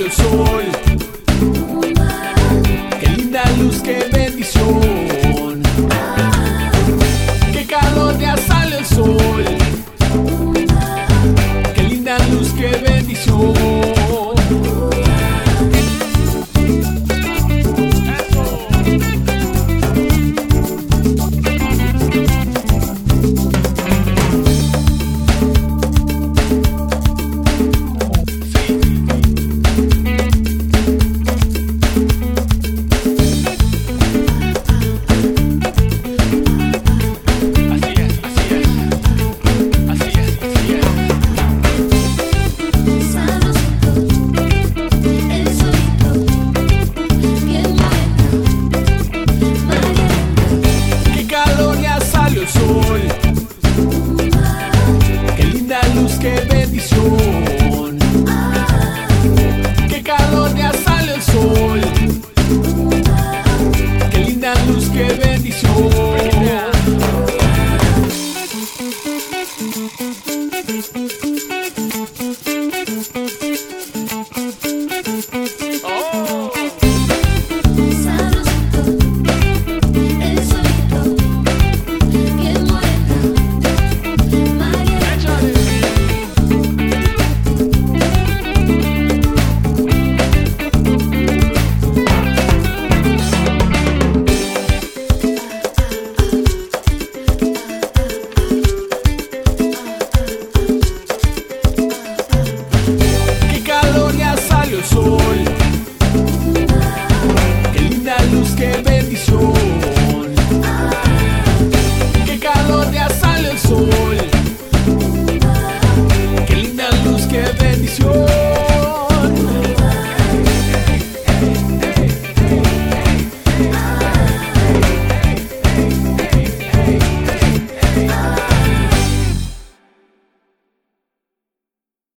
el sol. Qué linda luz, qué bendición. Qué calor, ya sale el sol. Qué linda luz, qué bendición. Sol, qué linda luz, qué bendición. Qué calor, ya sale el sol. Qué linda luz, qué bendición.